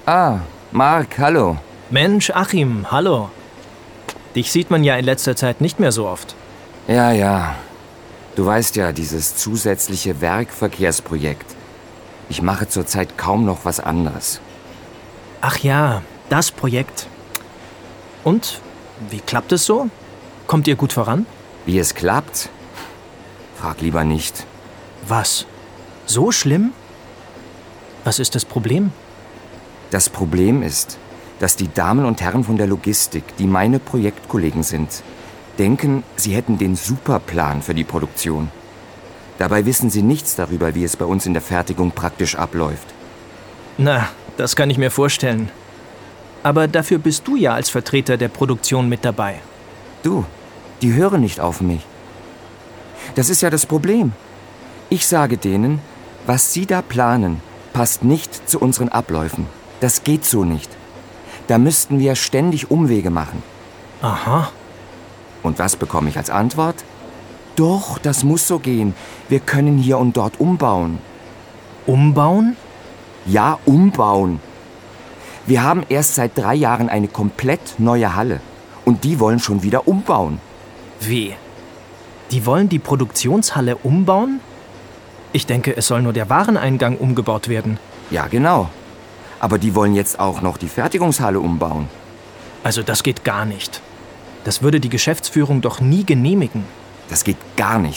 Ah, Marc, hallo. Mensch, Achim, hallo. Dich sieht man ja in letzter Zeit nicht mehr so oft. Ja. Du weißt ja, dieses zusätzliche Werkverkehrsprojekt. Ich mache zurzeit kaum noch was anderes. Ach ja, das Projekt. Und, wie klappt es so? Kommt ihr gut voran? Wie es klappt? Frag lieber nicht. Was? So schlimm? Was ist das Problem? Das Problem ist, dass die Damen und Herren von der Logistik, die meine Projektkollegen sind, denken, sie hätten den Superplan für die Produktion. Dabei wissen sie nichts darüber, wie es bei uns in der Fertigung praktisch abläuft. Na, das kann ich mir vorstellen. Aber dafür bist du ja als Vertreter der Produktion mit dabei. Du, die hören nicht auf mich. Das ist ja das Problem. Ich sage denen, was sie da planen, passt nicht zu unseren Abläufen. Das geht so nicht. Da müssten wir ständig Umwege machen. Aha. Und was bekomme ich als Antwort? Doch, das muss so gehen. Wir können hier und dort umbauen. Umbauen? Ja, umbauen. Wir haben erst seit 3 Jahren eine komplett neue Halle. Und die wollen schon wieder umbauen. Wie? Die wollen die Produktionshalle umbauen? Ich denke, es soll nur der Wareneingang umgebaut werden. Ja, genau. Aber die wollen jetzt auch noch die Fertigungshalle umbauen. Also das geht gar nicht. Das würde die Geschäftsführung doch nie genehmigen. Das geht gar nicht.